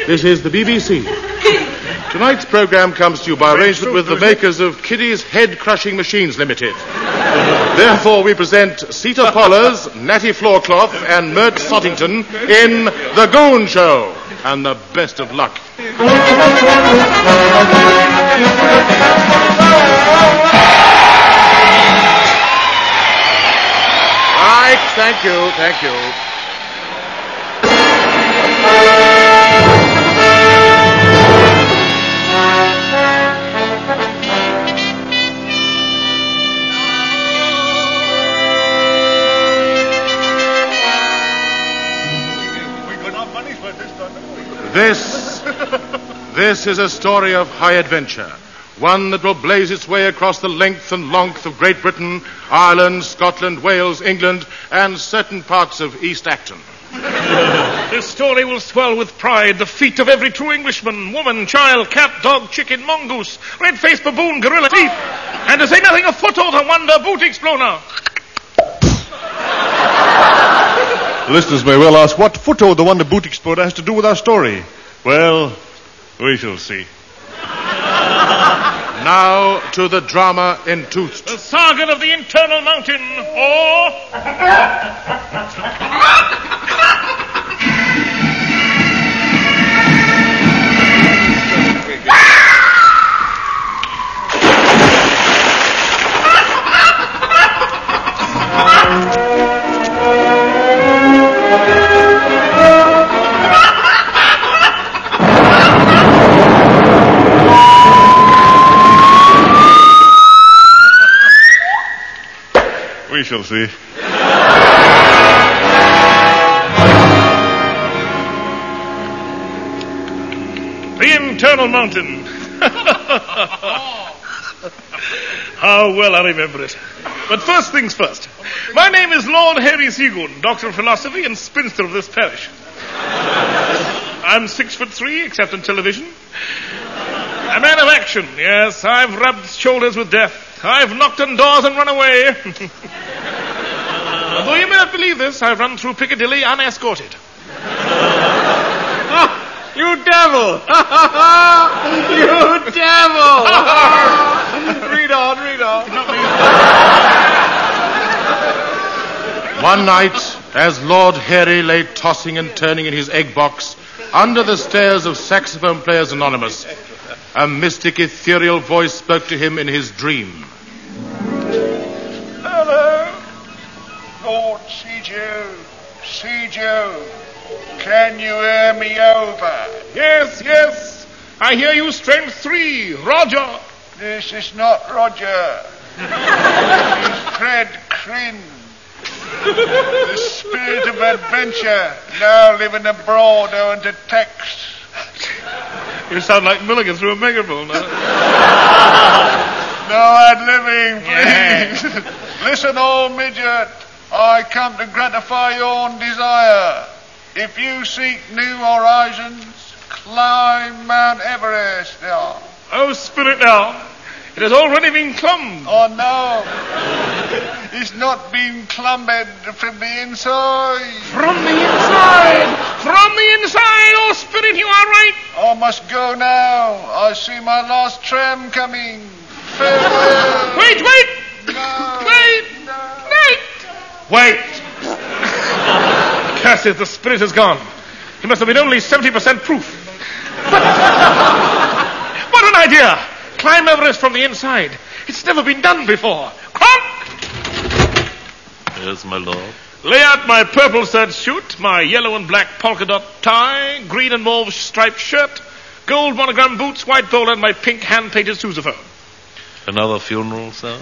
This is the BBC. Tonight's programme comes to you by arrangement with the makers of Kiddie's Head-Crushing Machines Limited. Therefore, we present Sita Pollers, Natty Floorcloth, and Mert Soddington in The Goon Show. And the best of luck. Right, thank you. This is a story of high adventure, one that will blaze its way across the length and length of Great Britain, Ireland, Scotland, Wales, England, and certain parts of East Acton. This story will swell with pride the feat of every true Englishman, woman, child, cat, dog, chicken, mongoose, red-faced baboon, gorilla, thief, and to say nothing of Foothold, the wonder boot exploder. Listeners may well ask what Foothold, the wonder boot exploder, has to do with our story. Well, we shall see. Now to the drama in Toothed. The saga of the Internal Mountain, or... We shall see. The Internal Mountain. How well I remember it. But first things first. My name is Lord Harry Seagoon, Doctor of Philosophy and spinster of this parish. I'm 6'3", except on television. A man of action, yes. I've rubbed shoulders with death. I've knocked on doors and run away. Although you may not believe this, I've run through Piccadilly unescorted. You devil! You devil! Read on. One night, as Lord Harry lay tossing and turning in his egg box under the stairs of Saxophone Players Anonymous, a mystic, ethereal voice spoke to him in his dream. Hello, Lord Seagoon. Can you hear me over? Yes. I hear you, strength 3. Roger. This is not Roger. It's Fred Crinn, the spirit of adventure, now living abroad owing to text. You sound like Milligan through a megaphone. No ad-libbing, please. Yeah. Listen, old midget. I come to gratify your own desire. If you seek new horizons, climb Mount Everest now. Oh, spirit now. It has already been clumbed. Oh, no. It's not been clumbed from the inside. From the inside! Oh, spirit, you are right. I must go now. I see my last tram coming. Farewell. Wait! No. Wait! Curse it, the spirit has gone. He must have been only 70% proof. But what an idea! Climb Everest from the inside. It's never been done before. Come! Yes, my lord. Lay out my purple serge suit, my yellow and black polka dot tie, green and mauve striped shirt, gold monogram boots, white bowler, and my pink hand-painted sousaphone. Another funeral, sir?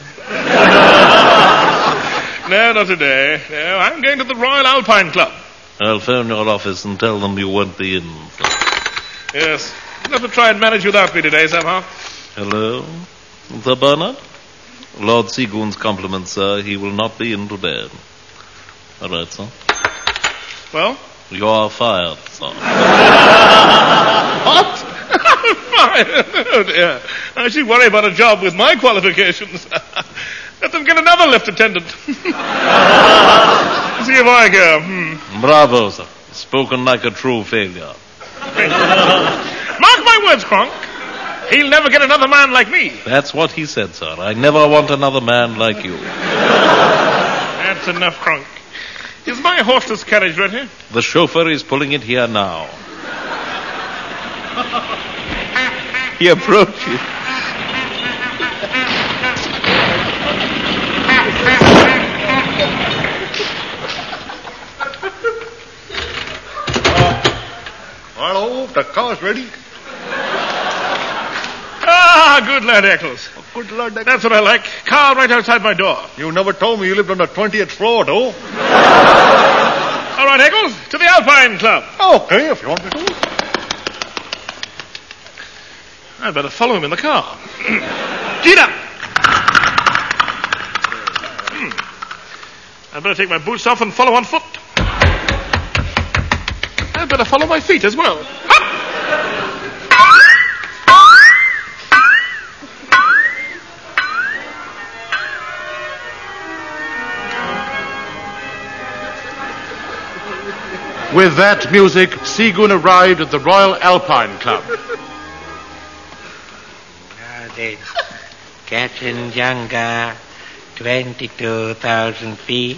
No, not today. No, I'm going to the Royal Alpine Club. I'll phone your office and tell them you won't be in, sir. Yes. You'll have to try and manage without me today somehow. Hello? Sir Bernard? Lord Seagoon's compliments, sir. He will not be in today. All right, sir. Well? You are fired, sir. What? Fired? Oh, dear. I should worry about a job with my qualifications. Let them get another lift attendant. See if I go. Bravo, sir. Spoken like a true failure. Mark my words, Kronk. He'll never get another man like me. That's what he said, sir. I never want another man like you. That's enough, Kronk. Is my horseless carriage ready? The chauffeur is pulling it here now. He approaches. Hello, the car's ready. Ah, good lad, Eccles. Good lad, That's what I like. Car right outside my door. You never told me you lived on the 20th floor, though. All right, Eccles, to the Alpine Club. Okay, if you want me to. I'd better follow him in the car. Gina! I'd better take my boots off and follow on foot. I'd better follow my feet as well. With that music, Seagoon arrived at the Royal Alpine Club. Now then, Katzenjunga, 22,000 feet.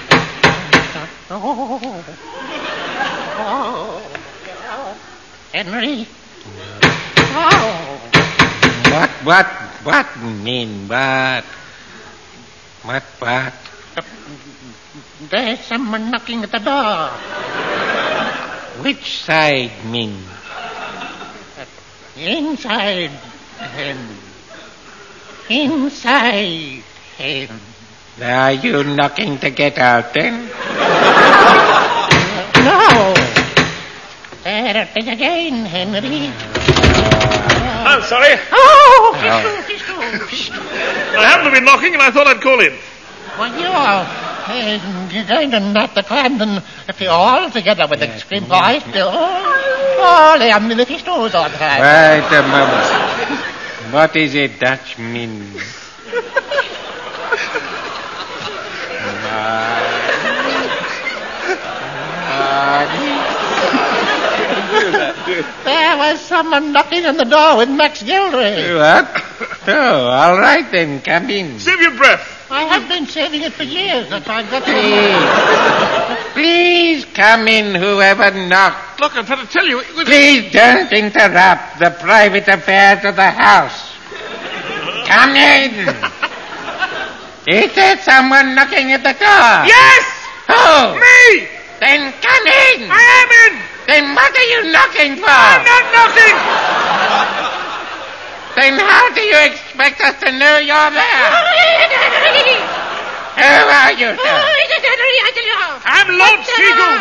Henry. What mean, what? What? There's someone knocking at the door. Which side, mean? Inside him. Inside him. Are you knocking to get out, then? No. There it is again, Henry. I'm sorry. Oh! I happened to be knocking and I thought I'd call in. Well, you're going to knock the Camden all together with the scream voice. All the ammunition stores on time. Wait a moment. What is a Dutch mean? There was someone knocking on the door with Max Gildery. What? Oh, all right then, come in. Save your breath. I have been saving it for years. That's why I got Please come in, whoever knocked. Look, I'm trying to tell you. Please don't interrupt the private affairs of the house. Come in. Is there someone knocking at the door? Yes! Who? Me! Then come in. I am in! Then what are you knocking for? I'm not knocking! Then how do you expect us to know you're there? Who are you, sir? I'm Lord Seagoon.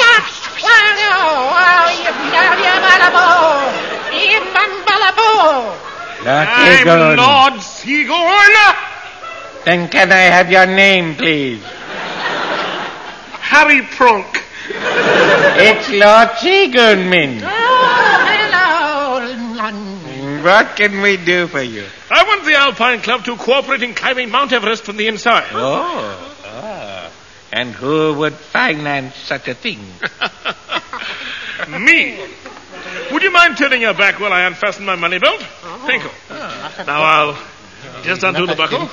I'm Lord Seagoon. Then can I have your name, please? Harry Pronk. It's Lord Seagoon, Min. What can we do for you? I want the Alpine Club to cooperate in climbing Mount Everest from the inside. And who would finance such a thing? Me. Would you mind turning your back while I unfasten my money belt? Thank you. Now I'll just undo the buckle.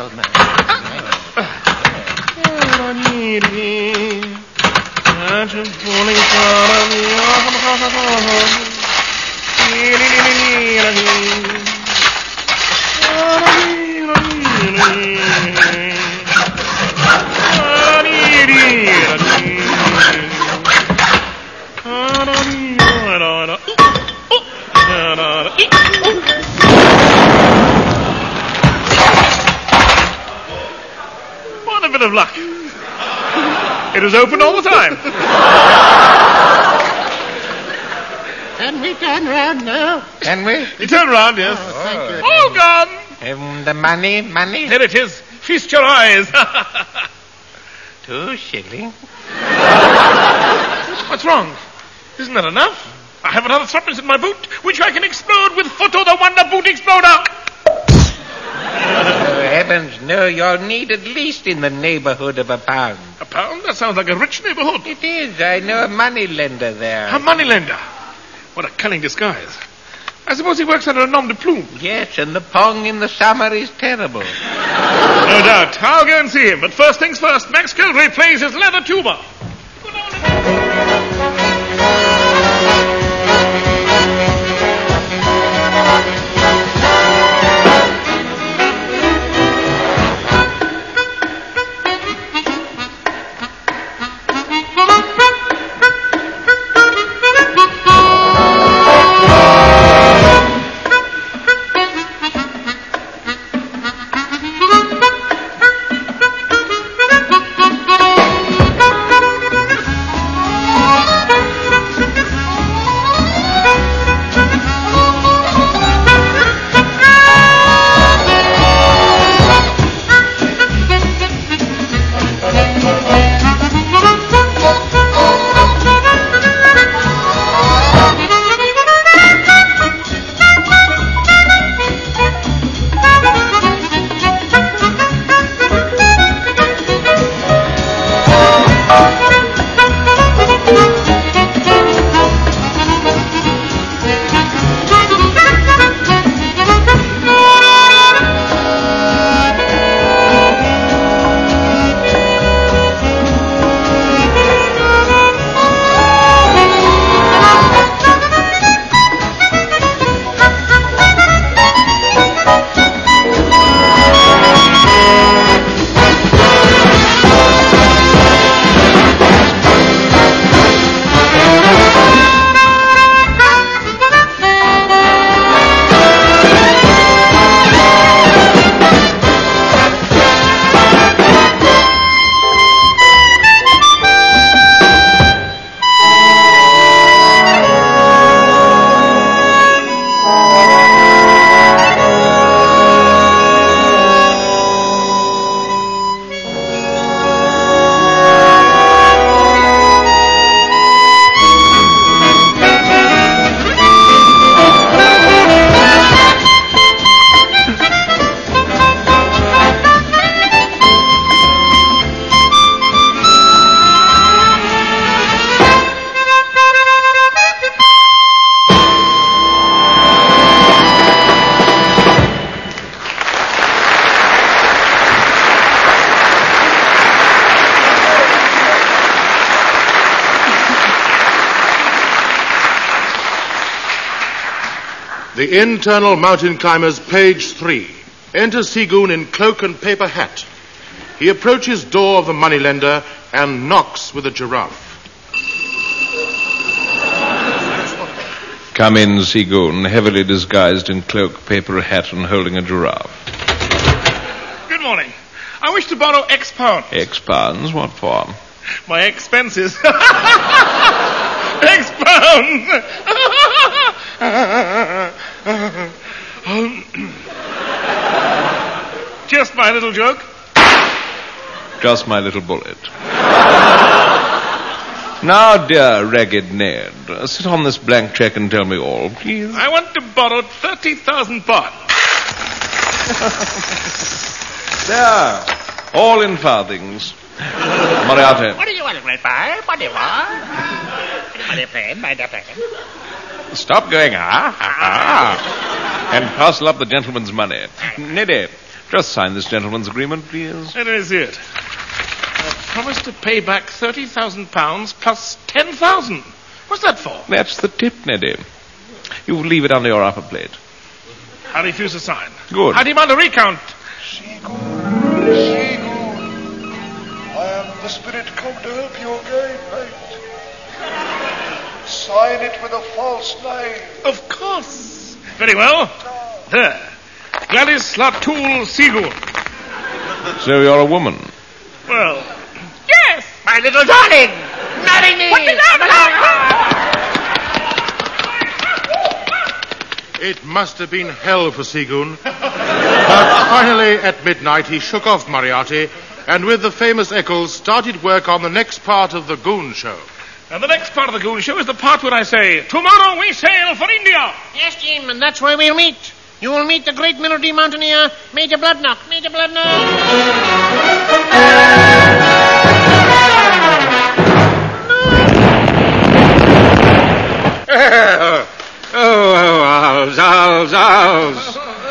What a bit of luck. It is open all the time. Can we turn round now? Can we? You turn round, yes. Thank you. All gone. The money? There it is. Feast your eyes. 2 shillings. What's wrong? Isn't that enough? I have another threepence in my boot, which I can explode with Foto the Wonder Boot Exploder. Heavens, no, you'll need at least in the neighborhood of £1. A pound? That sounds like a rich neighborhood. It is. I know a money lender there. A moneylender. What a cunning disguise. I suppose he works under a nom de plume. Yes, and the pong in the summer is terrible. No doubt. I'll go and see him. But first things first, Max Kilgrave plays his leather tuba. The Internal Mountain Climbers, page 3. Enter Seagoon in cloak and paper hat. He approaches door of the moneylender and knocks with a giraffe. Come in, Seagoon, heavily disguised in cloak, paper hat, and holding a giraffe. Good morning. I wish to borrow X pounds. X pounds? What for? My expenses. X pounds. Just my little joke. Just my little bullet. Now, dear Ragged Ned, sit on this blank check and tell me all, please. I want to borrow 30,000 pounds. There, all in farthings. Moriarty. What do you want, great boy? What do you want? My dear friend, my dear friend. Stop going, and parcel up the gentleman's money. Neddy, just sign this gentleman's agreement, please. That is it. I promised to pay back 30,000 pounds plus 10,000. What's that for? That's the tip, Neddy. You leave it under your upper plate. I refuse to sign. Good. I demand a recount. Seagoon, Seagoon, I am the spirit come to help you again, mate. Sign it with a false name. Of course. Very well. There. Gladys Latoul Seagoon. So you're a woman? Well, Yes, my little darling. Marry me. What is It must have been hell for Seagoon. But finally, at midnight, he shook off Moriarty and with the famous Eccles started work on the next part of the Goon Show. and the next part of the Goon Show is the part where I say, tomorrow we sail for India. Yes, Jim, and that's where we'll meet. You will meet the great Melody Mountaineer, Major Bloodnock. Major Bloodnock.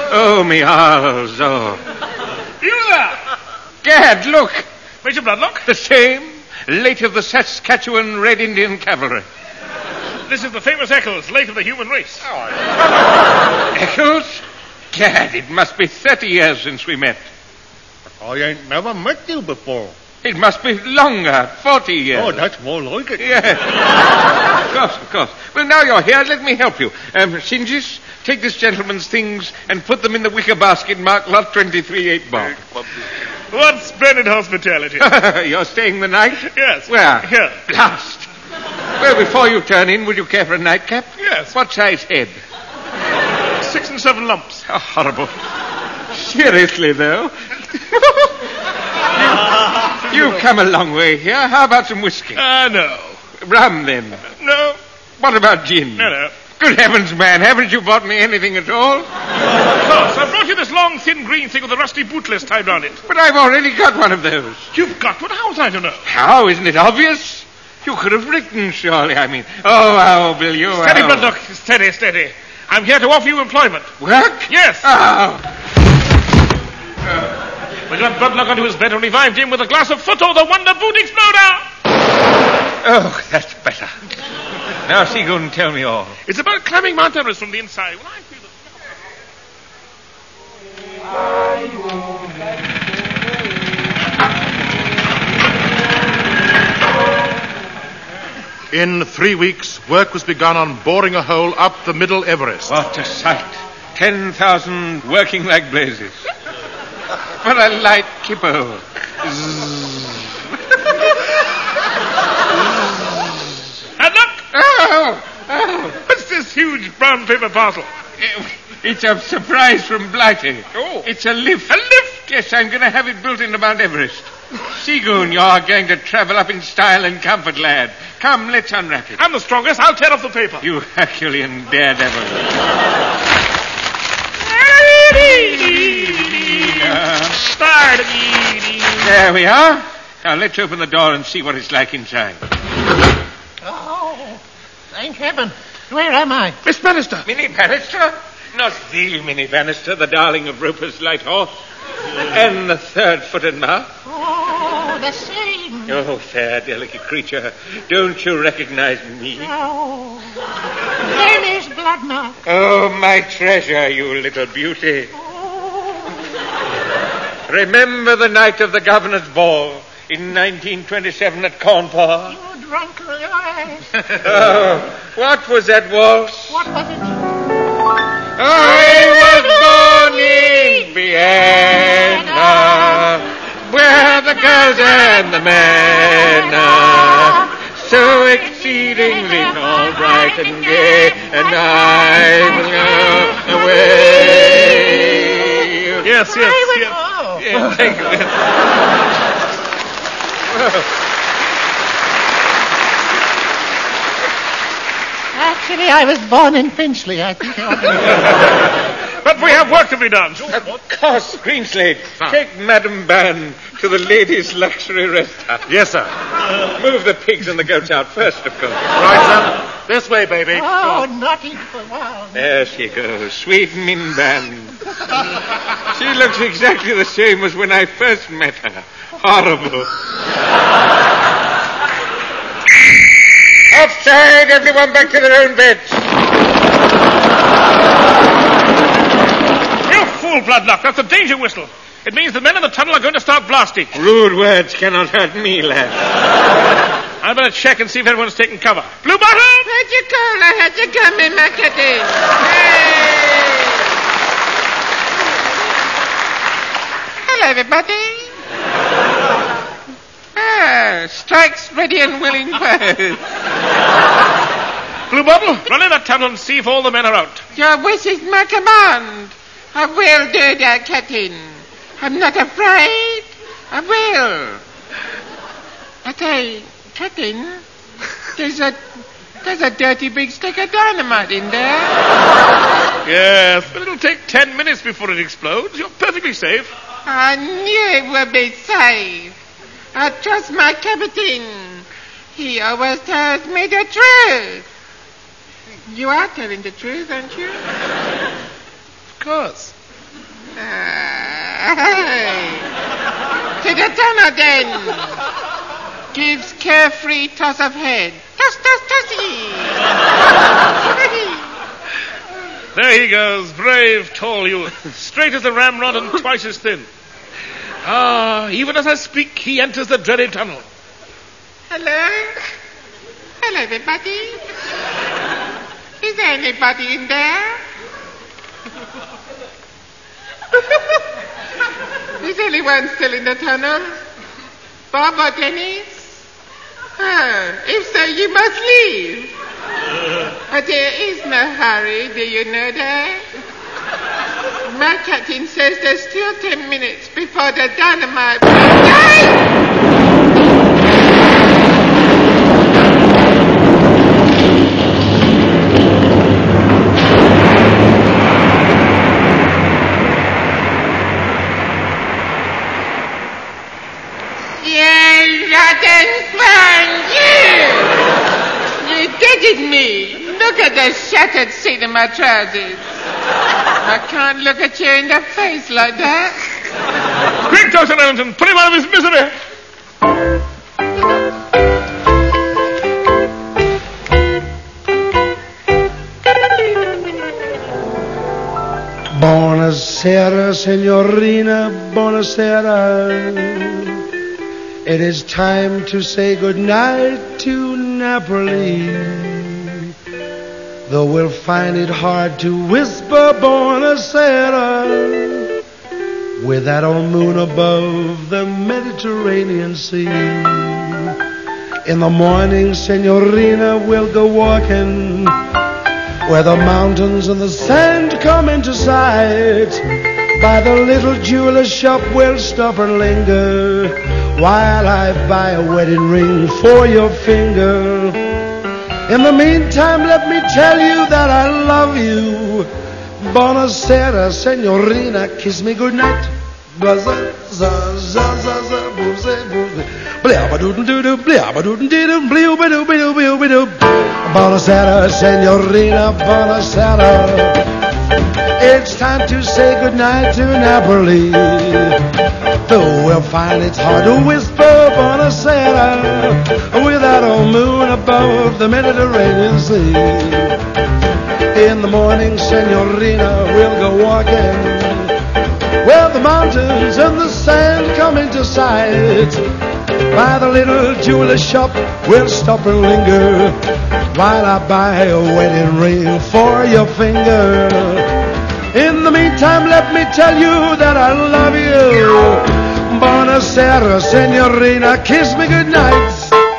Oh, me arse, oh. You there! Gad, look! Major Bloodlock? The same. Late of the Saskatchewan Red Indian Cavalry. This is the famous Eccles, late of the human race. Eccles? Gad, it must be 30 years since we met. I ain't never met you before. It must be longer, 40 years. Oh, that's more like it. Yes. Of course. Well, now you're here, let me help you. Singes, take this gentleman's things and put them in the wicker basket marked lot 23 8 Bob. What splendid hospitality. You're staying the night? Yes. Where? Here. Blast. Well, before you turn in, would you care for a nightcap? Yes. What size head? 6 and 7 lumps. How horrible. Seriously, though. You've come a long way here. How about some whiskey? No. Rum, then. No. What about gin? No. Good heavens, man, haven't you bought me anything at all? Of course. I brought you this long, thin, green thing with a rusty bootless tied round it. But I've already got one of those. You've got one? How was I to know? How? Isn't it obvious? You could have written, surely. I mean, oh, Bill, you... Steady, Bloodlock. Steady. I'm here to offer you employment. Work? Yes. Oh. We got Bloodlock onto his bed and revived him with a glass of Footo, the Wonder Boot Exploder. Oh, that's better. Now, Seagoon, tell me all. It's about climbing Mount Everest from the inside. Well, I feel In 3 weeks, work was begun on boring a hole up the Middle Everest. What a sight. 10,000 working like blazes. For a light kippo. And look! Oh! What's this huge brown paper parcel? It's a surprise from Blighty. Oh. It's a lift. A lift? Yes, I'm going to have it built into Mount Everest. Seagoon, you're going to travel up in style and comfort, lad. Come, let's unwrap it. I'm the strongest. I'll tear off the paper. You Herculean daredevil. There we are. Now, let's open the door and see what it's like inside. Oh, thank heaven. Where am I? Miss Bannister. Minnie Bannister? Not the Minnie Bannister, the darling of Roper's light horse. And the third-footed mouse. Oh, the same. Oh, fair, delicate creature. Don't you recognize me? Oh, there is Bloodlock. Oh, my treasure, you little beauty. Oh, Remember the night of the governor's ball in 1927 at Cornpaw? you drunk lie. Oh, what was that waltz? What was it? I was born in Vienna, where the girls and the men are so exceedingly all bright and gay, and I will go away. Yes. Oh. Yeah, take it. Actually, I was born in Finchley, I think. But we have work to be done. Of course, Greenslade. Take Madam Ban to the ladies' luxury rest house. Yes, sir. Move the pigs and the goats out first, of course. Right, sir. This way, baby. Oh, naughty for one. There she goes, sweet Min Ban. She looks exactly the same as when I first met her. Horrible. Outside, everyone back to their own beds. You fool, Bloodlock. That's a danger whistle. It means the men in the tunnel are going to start blasting. Rude words cannot hurt me, lad. I better check and see if everyone's taken cover. Blue Bottom! How'd you call? I had to come in my kitty. Hello, everybody. Strikes ready and willing both. Blue Bottle, run in that tunnel and see if all the men are out. Your wish is my command. I will do that, Captain. I'm not afraid. I will. I say, Captain, there's a dirty big stick of dynamite in there. Yes, but it'll take 10 minutes before it explodes. You're perfectly safe. I knew it would be safe. I trust my captain. He always tells me the truth. You are telling the truth, aren't you? Of course. To the tunnel then. Gives carefree toss of head. Tossy. There he goes, brave, tall youth, straight as a ramrod and twice as thin. Even as I speak, he enters the dreaded tunnel. Hello, everybody. Is there anybody in there? Is anyone still in the tunnel? Bob or Dennis? If so, you must leave. But there is no hurry, do you know that? My captain says there's still 10 minutes before the dynamite... You did me. Look at the shattered seat of my trousers. I can't look at you in the face like that. Quick, Dr. Ellington, put him out of his misery. Buonasera, signorina, buonasera. It is time to say goodnight to Napoli. Though we'll find it hard to whisper buonasera with that old moon above the Mediterranean Sea. In the morning, signorina, we'll go walking where the mountains and the sand come into sight. By the little jeweler shop, we'll stop and linger while I buy a wedding ring for your finger. In the meantime, let me tell you that I love you. Buonasera, signorina, kiss me goodnight. Buonasera, signorina, buonasera. It's time to say goodnight to Napoli. Though we'll find it's hard to whisper buonasera with that old moon above the Mediterranean Sea. In the morning, signorina, we'll go walking where the mountains and the sand come into sight. By the little jeweler shop, we'll stop and linger while I buy a wedding ring for your finger. In the meantime, let me tell you that I love you. Buonasera, signorina, kiss me goodnight.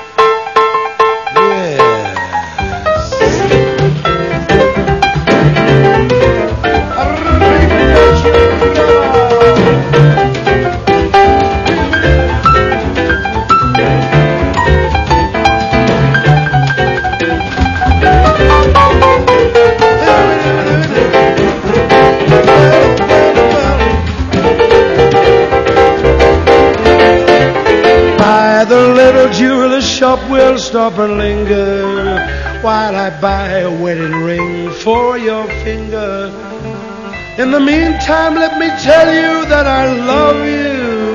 Shop will stop and linger while I buy a wedding ring for your finger. In the meantime, let me tell you that I love you.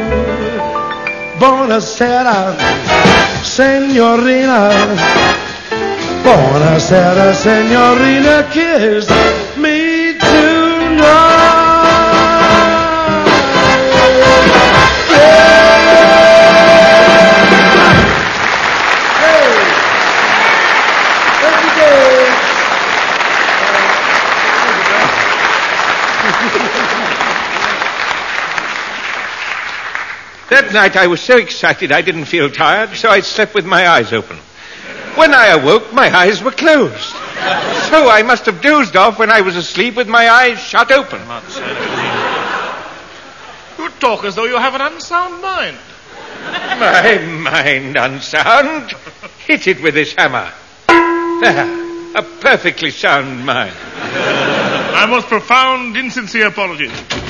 Buonasera, signorina. Buonasera, signorina, kiss me tonight. That night I was so excited I didn't feel tired, so I slept with my eyes open. When I awoke, my eyes were closed. So I must have dozed off when I was asleep with my eyes shut open. You talk as though you have an unsound mind. My mind unsound? Hit it with this hammer. There, a perfectly sound mind. My most profound, insincere apologies.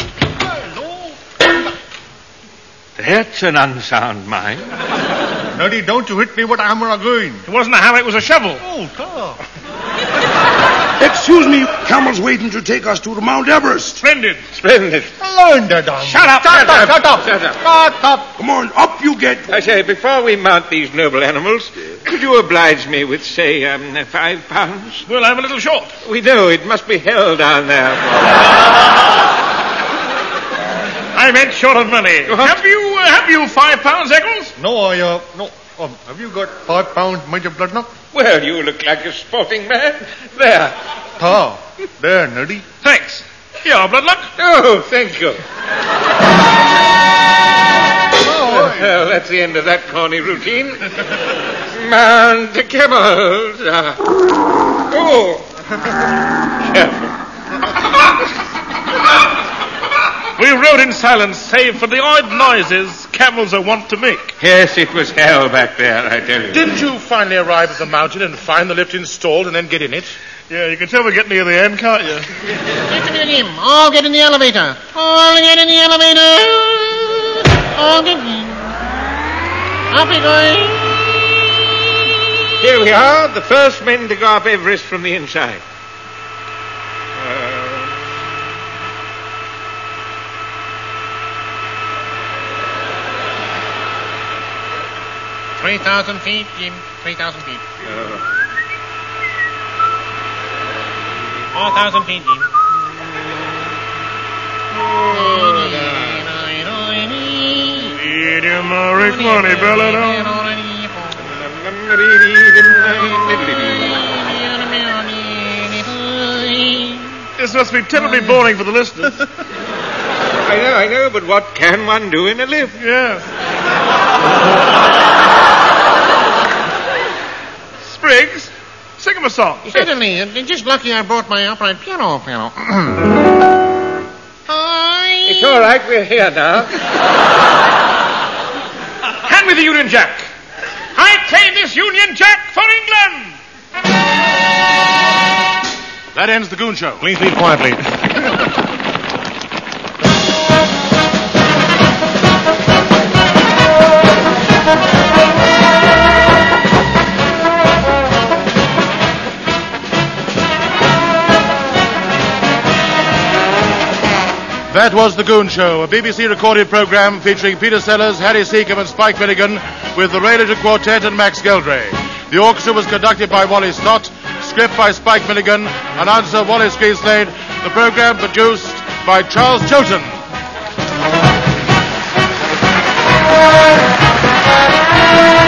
That's an unsound mind. Noddy, don't you hit me with a hammer again. It wasn't a hammer, it was a shovel. Oh, God. Excuse me, Camel's waiting to take us to the Mount Everest. Splendid. Splendid. Splendid. Shut up. Shut up. Come on, up you get. I say, before we mount these noble animals, could you oblige me with, say, £5? Well, I'm a little short. We know it must be hell down there. I meant short of money. What? Have you £5, Eccles? No, no. Have you got £5, Major Bloodnut? Well, you look like a sporting man. There. There, Neddy. Thanks. Here, Bloodluck. Oh, thank you. Well, that's the end of that corny routine. Mount the camels. Careful. We rode in silence, save for the odd noises camels are wont to make. Yes, it was hell back there, I tell you. Didn't you finally arrive at the mountain and find the lift installed and then get in it? Yeah, you can tell we're getting near the end, can't you? Just a minute, Jim. All get in the elevator. All get in the elevator. All get in. Up we go. Here we are, the first men to go up Everest from the inside. 3,000 feet, Jim. 3,000 feet. 4,000 feet, Jim. Medium money, Bella. This must be terribly boring for the listeners. I know, but what can one do in a lift? Yes. Spriggs, sing him a song. Certainly. And just lucky I brought my upright piano. It's all right, we're here now. Hand me the Union Jack. I claim this Union Jack for England. That ends the Goon Show. Please leave quietly. That was The Goon Show, a BBC recorded program featuring Peter Sellers, Harry Seacombe and Spike Milligan with the Ray Little Quartet and Max Geldray. The orchestra was conducted by Wally Stott, script by Spike Milligan, announcer Wallace Greenslade, the program produced by Charles Chilton.